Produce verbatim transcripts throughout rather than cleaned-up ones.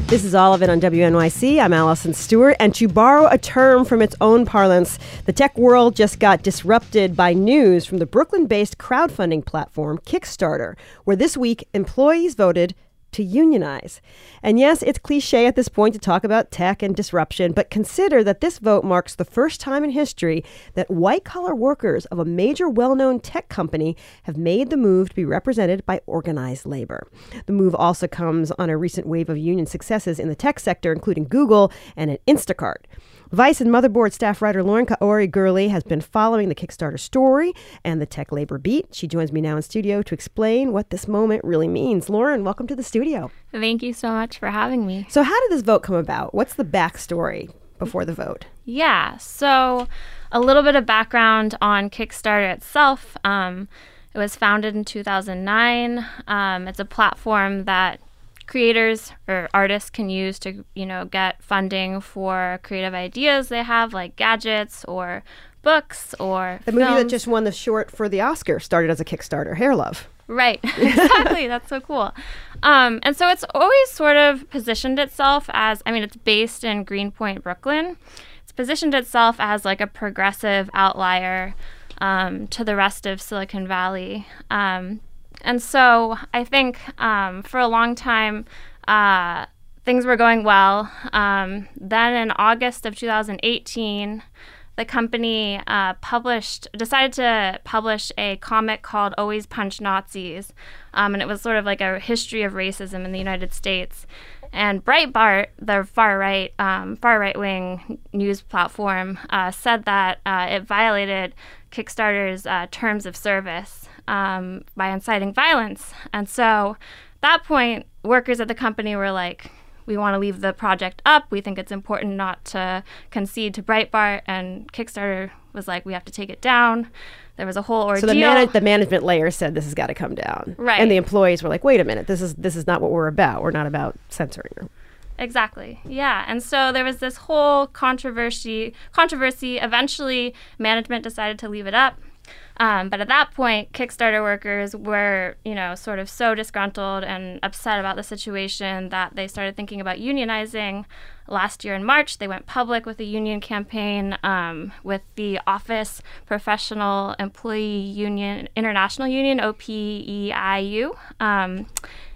This is all of it on W N Y C. I'm Allison Stewart. And to borrow a term from its own parlance, the tech world just got disrupted by news from the Brooklyn-based crowdfunding platform Kickstarter, where this week employees voted to unionize. And yes, it's cliche at this point to talk about tech and disruption, but consider that this vote marks the first time in history that white-collar workers of a major well-known tech company have made the move to be represented by organized labor. The move also comes on a recent wave of union successes in the tech sector, including Google and at Instacart. Vice and Motherboard staff writer Lauren Kaori-Gurley has been following the Kickstarter story and the tech labor beat. She joins me now in studio to explain what this moment really means. Lauren, welcome to the studio. Thank you so much for having me. So how did this vote come about? What's the backstory before the vote? Yeah, so a little bit of background on Kickstarter itself. Um, it was founded in two thousand nine. Um, it's a platform that creators or artists can use to, you know, get funding for creative ideas they have, like gadgets or books or The movie films. that just won the short for the Oscar started as a Kickstarter, Hair Love. Right, exactly. That's so cool. Um, and so it's always sort of positioned itself as, I mean, it's based in Greenpoint, Brooklyn. It's positioned itself as like a progressive outlier um, to the rest of Silicon Valley. Um, and so I think um, for a long time, uh, things were going well. Um, then in August of two thousand eighteen, the company uh, published, decided to publish a comic called Always Punch Nazis. Um, and it was sort of like a history of racism in the United States. And Breitbart, the far right, um, far right-wing news platform, uh, said that uh, it violated Kickstarter's uh, terms of service um, by inciting violence. And so at that point, workers at the company were like, we want to leave the project up. We think it's important not to concede to Breitbart. And Kickstarter was like, we have to take it down. There was a whole ordeal. So the, man- the management layer said this has got to come down. Right. And the employees were like, wait a minute, this is this is not what we're about. We're not about censoring her. Exactly. Yeah. And so there was this whole controversy. Controversy. Eventually, management decided to leave it up. Um, but at that point, Kickstarter workers were, you know, sort of so disgruntled and upset about the situation that they started thinking about unionizing. Last year in March, they went public with a union campaign um, with the Office Professional Employee Union, International Union, O P E I U. Um,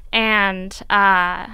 and uh,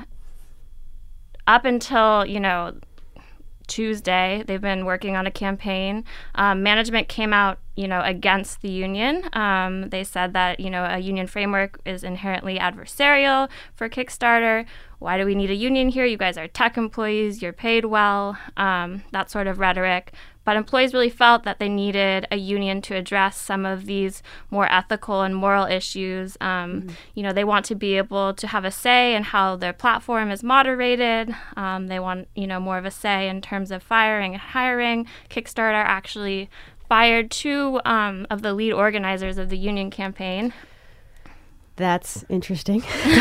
up until, you know, Tuesday, they've been working on a campaign. Um, management came out, you know, against the union. Um, they said that, you know, a union framework is inherently adversarial for Kickstarter. Why do we need a union here? You guys are tech employees. You're paid well. Um, that sort of rhetoric. But employees really felt that they needed a union to address some of these more ethical and moral issues. Um, mm-hmm. You know, they want to be able to have a say in how their platform is moderated. Um, they want, you know, more of a say in terms of firing and hiring. Kickstarter actually fired two um, of the lead organizers of the union campaign. That's interesting.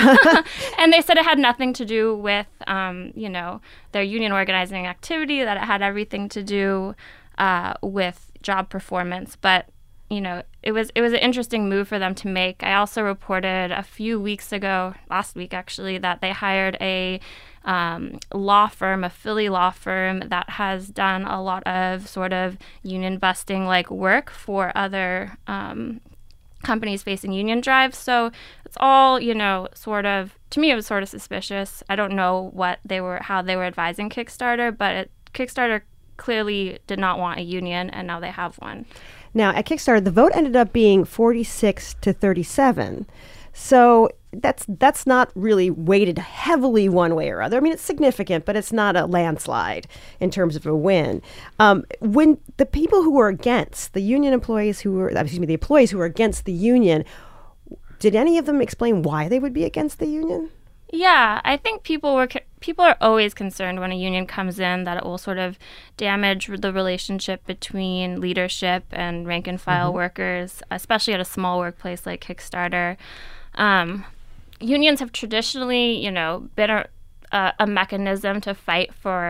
And they said it had nothing to do with, um, you know, their union organizing activity, that it had everything to do uh, with job performance. But, you know, it was it was an interesting move for them to make. I also reported a few weeks ago, last week actually, that they hired a um, law firm, a Philly law firm that has done a lot of sort of union busting like work for other um companies facing union drives. So it's all, you know, sort of, to me, it was sort of suspicious. I don't know what they were, how they were advising Kickstarter, but it, Kickstarter clearly did not want a union, and now they have one. Now, at Kickstarter, the vote ended up being forty-six to thirty-seven. So that's that's not really weighted heavily one way or other. I mean, it's significant, but it's not a landslide in terms of a win. Um, when the people who were against, the union employees who were, excuse me, the employees who were against the union, did any of them explain why they would be against the union? Yeah, I think people were people are always concerned when a union comes in that it will sort of damage the relationship between leadership and rank and file mm-hmm. workers, especially at a small workplace like Kickstarter. Um, unions have traditionally, you know, been a, a, a mechanism to fight for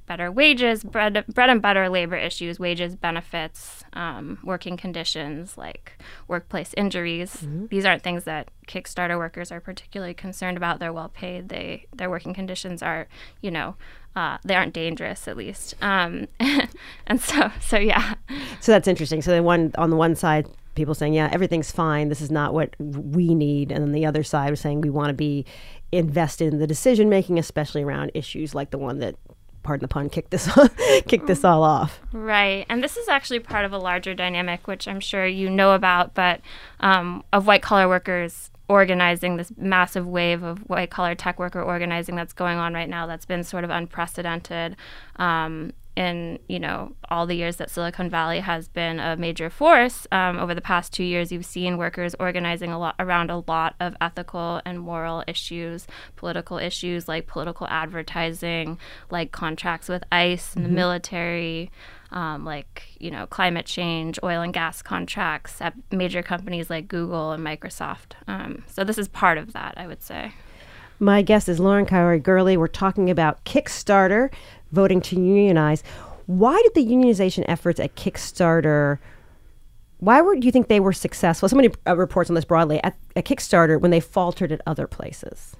better wages, bread, bread and butter labor issues, wages, benefits, um, working conditions like workplace injuries. Mm-hmm. These aren't things that Kickstarter workers are particularly concerned about. They're well paid. They their working conditions are, you know, uh, they aren't dangerous at least. Um, and so, so yeah. So that's interesting. So the one on the one side, people saying, yeah, everything's fine. This is not what we need. And then the other side was saying we want to be invested in the decision making, especially around issues like the one that, pardon the pun, kicked this kicked this all off. Right. And this is actually part of a larger dynamic, which I'm sure you know about, but um, of white collar workers organizing, this massive wave of white collar tech worker organizing that's going on right now that's been sort of unprecedented. Um, in, you know, all the years that Silicon Valley has been a major force, um, over the past two years, you've seen workers organizing a lot around a lot of ethical and moral issues, political issues like political advertising, like contracts with ICE and mm-hmm. the military, um, like, you know, climate change, oil and gas contracts at major companies like Google and Microsoft. Um, so this is part of that, I would say. My guest is Lauren Kaori-Gurley. We're talking about Kickstarter voting to unionize. Why did the unionization efforts at Kickstarter, why were, do you think they were successful? Somebody uh, reports on this broadly, at, at Kickstarter when they faltered at other places.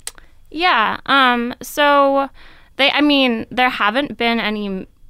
Yeah. Um, so they, I mean, there haven't been any,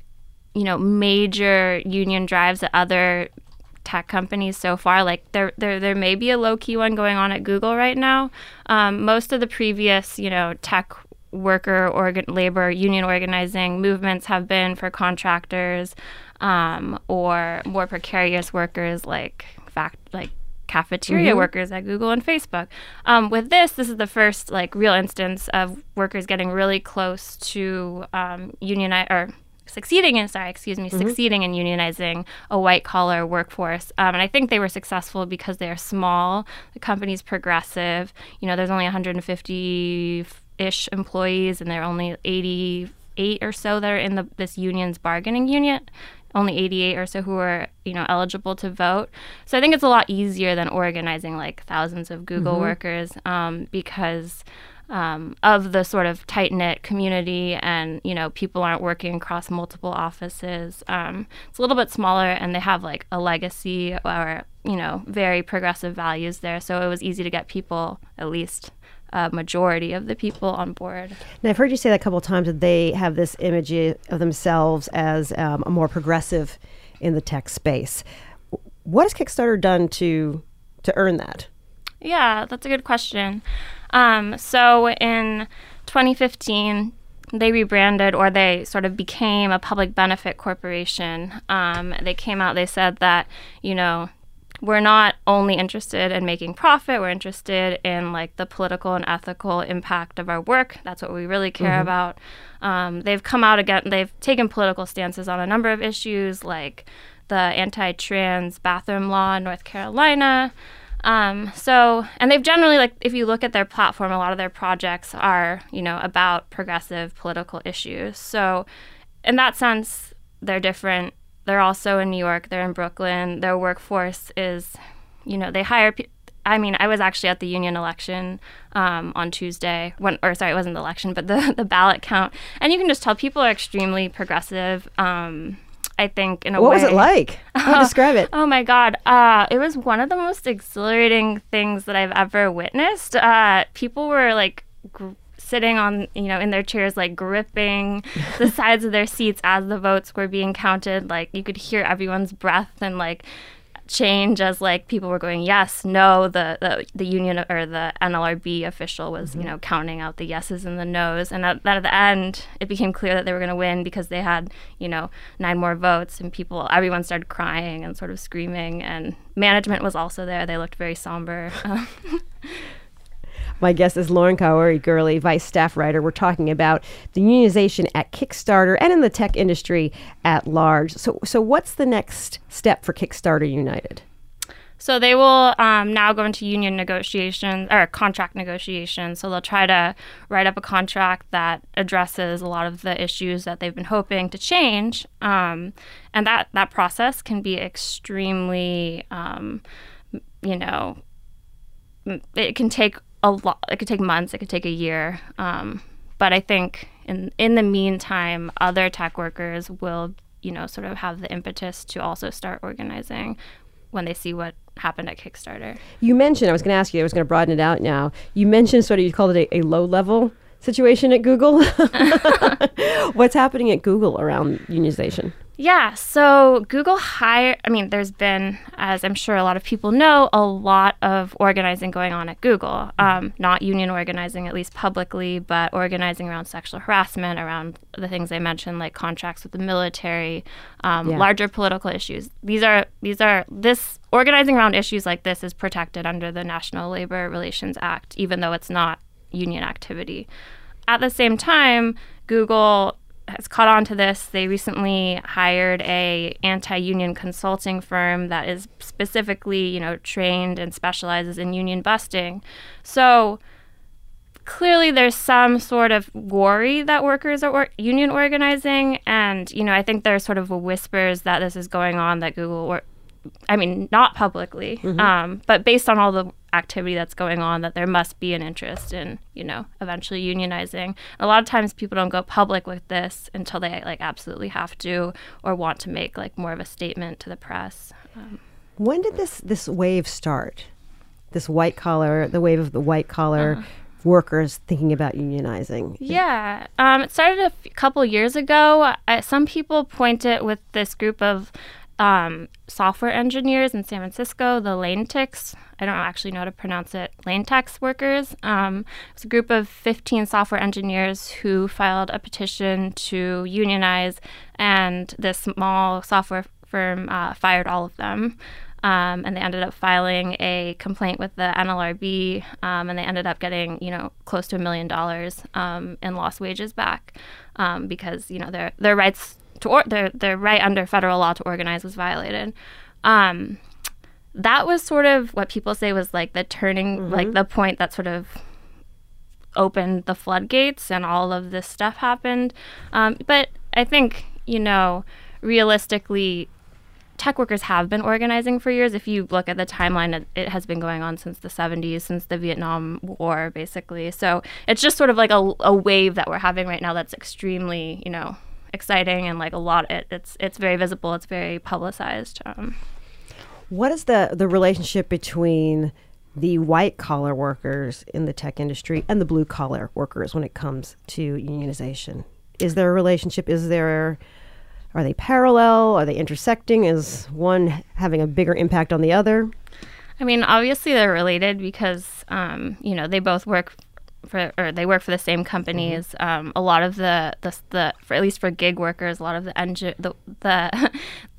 you know, major union drives at other tech companies so far. Like there, there, there may be a low-key one going on at Google right now. Um, most of the previous, you know, tech worker organ labor union organizing movements have been for contractors um, or more precarious workers like fact like cafeteria mm-hmm. workers at Google and Facebook. Um, with this, this is the first like real instance of workers getting really close to um, union or succeeding in sorry excuse me mm-hmm. succeeding in unionizing a white collar workforce. Um, and I think they were successful because they are small. The company's progressive. You know, there's only one hundred fifty ish employees, and there are only eighty-eight or so that are in the this union's bargaining unit. Only eighty-eight or so who are, you know, eligible to vote. So I think it's a lot easier than organizing like thousands of Google mm-hmm. workers um, because um, of the sort of tight-knit community, and, you know, people aren't working across multiple offices. Um, it's a little bit smaller, and they have like a legacy or, you know, very progressive values there. So it was easy to get people, at least a majority of the people, on board. Now, I've heard you say that a couple of times, that they have this image of themselves as um, a more progressive in the tech space. What has Kickstarter done to to earn that? Yeah, that's a good question. Um, so in twenty fifteen, they rebranded, or they sort of became a public benefit corporation. Um, they came out, they said that, you know, we're not only interested in making profit, we're interested in like the political and ethical impact of our work. That's what we really care mm-hmm. about. Um, they've come out again, they've taken political stances on a number of issues like the anti-trans bathroom law in North Carolina. Um, so, and they've generally, like, if you look at their platform, a lot of their projects are, you know, about progressive political issues. So in that sense, they're different. They're also in New York. They're in Brooklyn. Their workforce is, you know, they hire people. I mean, I was actually at the union election um, on Tuesday, when, or sorry, it wasn't the election, but the, the ballot count. And you can just tell people are extremely progressive. Um, I think in a what way. What was it like? How do you describe it? Oh my God. Uh, it was one of the most exhilarating things that I've ever witnessed. Uh, people were like gr- sitting on, you know, in their chairs, like gripping the sides of their seats as the votes were being counted. Like you could hear everyone's breath and like change as like people were going yes, no. The the, the union or the N L R B official was mm-hmm. you know counting out the yeses and the nos, and at, at the end it became clear that they were going to win because they had you know nine more votes, and people everyone started crying and sort of screaming, and management was also there. They looked very somber. My guest is Lauren Kaori-Gurley, Vice Staff Writer. We're talking about the unionization at Kickstarter and in the tech industry at large. So, so what's the next step for Kickstarter United? So they will um, now go into union negotiations or contract negotiations. So they'll try to write up a contract that addresses a lot of the issues that they've been hoping to change. Um, and that, that process can be extremely, um, you know, it can take a lot. It could take months. It could take a year. Um, but I think, in in the meantime, other tech workers will, you know, sort of have the impetus to also start organizing when they see what happened at Kickstarter. You mentioned, I was going to ask you, I was going to broaden it out now. You mentioned sort of, you called it a, a low-level situation at Google. What's happening at Google around unionization? Yeah, so Google hired, I mean, there's been, as I'm sure a lot of people know, a lot of organizing going on at Google. Um, not union organizing, at least publicly, but organizing around sexual harassment, around the things I mentioned, like contracts with the military, um, Yeah. larger political issues. These are, these are, this, organizing around issues like this is protected under the National Labor Relations Act, even though it's not union activity. At the same time, Google has caught on to this. They recently hired a anti-union consulting firm that is specifically, you know, trained and specializes in union busting. So clearly there's some sort of worry that workers are or- union organizing. And, you know, I think there's sort of whispers that this is going on, that Google, or, I mean, not publicly, mm-hmm. um, but based on all the activity that's going on, that there must be an interest in, you know, eventually unionizing. A lot of times people don't go public with this until they like absolutely have to or want to make like more of a statement to the press. Um, when did this this wave start? This white collar, the wave of the white collar uh, workers thinking about unionizing? Yeah, um, it started a f- couple years ago. Uh, some people point it with this group of Um, software engineers in San Francisco, the Lanetex. I don't actually know how to pronounce it. Lanetex workers. Um, it's a group of fifteen software engineers who filed a petition to unionize, and this small software firm uh, fired all of them. Um, and they ended up filing a complaint with the N L R B, um, and they ended up getting, you know, close to a million dollars um, in lost wages back um, because, you know, their their rights to or- their their right under federal law to organize was violated. Um, that was sort of what people say was like the turning, mm-hmm. like the point that sort of opened the floodgates and all of this stuff happened. Um, but I think, you know, realistically, tech workers have been organizing for years. If you look at the timeline, it, it has been going on since the seventies, since the Vietnam War, basically. So it's just sort of like a, a wave that we're having right now that's extremely, you know, exciting, and like a lot it, it's it's very visible, it's very publicized. Um, what is the the relationship between the white collar workers in the tech industry and the blue collar workers when it comes to unionization? Is there a relationship? Is there are they parallel? Are they intersecting? Is one having a bigger impact on the other? I mean, obviously they're related because um, you know, they both work for, or they work for the same companies. Mm-hmm. Um, a lot of the, the, the, for at least for gig workers, a lot of the engi- the the,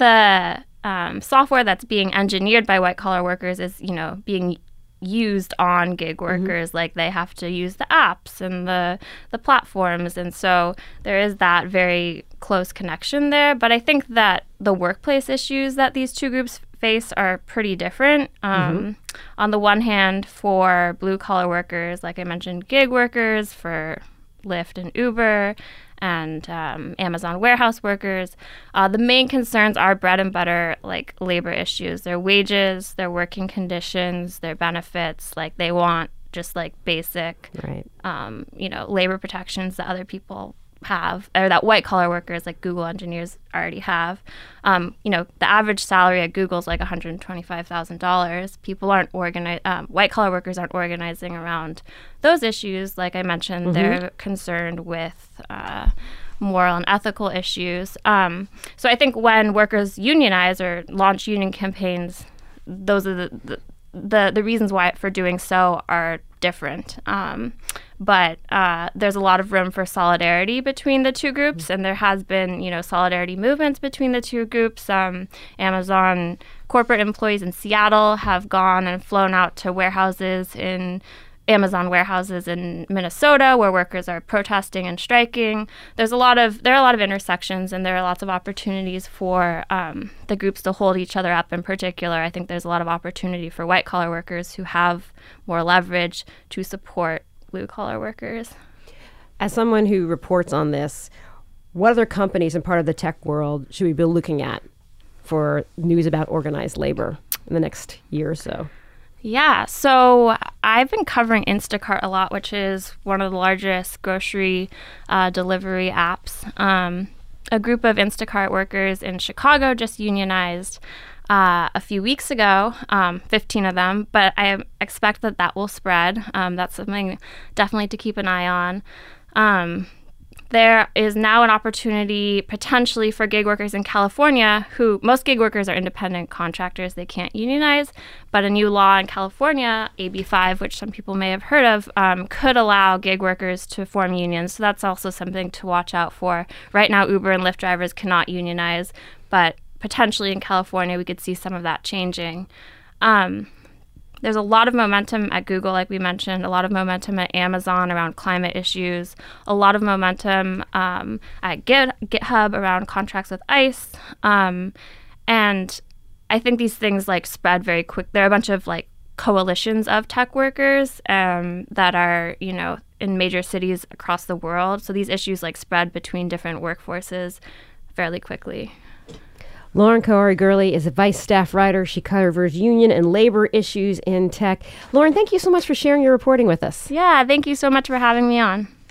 the um, software that's being engineered by white collar workers is, you know, being used on gig workers. Mm-hmm. Like they have to use the apps and the the platforms, and so there is that very close connection there. But I think that the workplace issues that these two groups face are pretty different. Um, mm-hmm. On the one hand, for blue-collar workers, like I mentioned, gig workers, for Lyft and Uber, and um, Amazon warehouse workers, uh, the main concerns are bread and butter, like labor issues, their wages, their working conditions, their benefits. Like they want just like basic, right. um, you know, labor protections that other people have, or that white collar workers like Google engineers already have. Um, you know, the average salary at Google is like one hundred twenty-five thousand dollars. People aren't organized, um, white collar workers aren't organizing around those issues. Like I mentioned, mm-hmm. they're concerned with uh, moral and ethical issues. Um, so I think when workers unionize or launch union campaigns, those are the, the the the reasons why for doing so are different. Um, but uh, there's a lot of room for solidarity between the two groups, and there has been, you know, solidarity movements between the two groups. Um, Amazon corporate employees in Seattle have gone and flown out to warehouses in Amazon warehouses in Minnesota, where workers are protesting and striking. There's a lot of there are a lot of intersections, and there are lots of opportunities for um, the groups to hold each other up. In particular, I think there's a lot of opportunity for white collar workers who have more leverage to support blue collar workers. As someone who reports on this, what other companies and part of the tech world should we be looking at for news about organized labor in the next year or so? Yeah, so I've been covering Instacart a lot, which is one of the largest grocery uh, delivery apps. Um, a group of Instacart workers in Chicago just unionized uh, a few weeks ago, um, fifteen of them, but I expect that that will spread. Um, that's something definitely to keep an eye on. Um, There is now an opportunity potentially for gig workers in California who, most gig workers are independent contractors. They can't unionize, but a new law in California, A B five, which some people may have heard of, um, could allow gig workers to form unions. So that's also something to watch out for. Right now, Uber and Lyft drivers cannot unionize, but potentially in California, we could see some of that changing. Um, There's a lot of momentum at Google, like we mentioned, a lot of momentum at Amazon around climate issues, a lot of momentum um, at Git, GitHub around contracts with ICE. Um, and I think these things like spread very quick. There are a bunch of like coalitions of tech workers um, that are, you know, in major cities across the world. So these issues like spread between different workforces fairly quickly. Lauren Khoury-Gurley is a Vice staff writer. She covers union and labor issues in tech. Lauren, thank you so much for sharing your reporting with us. Yeah, thank you so much for having me on.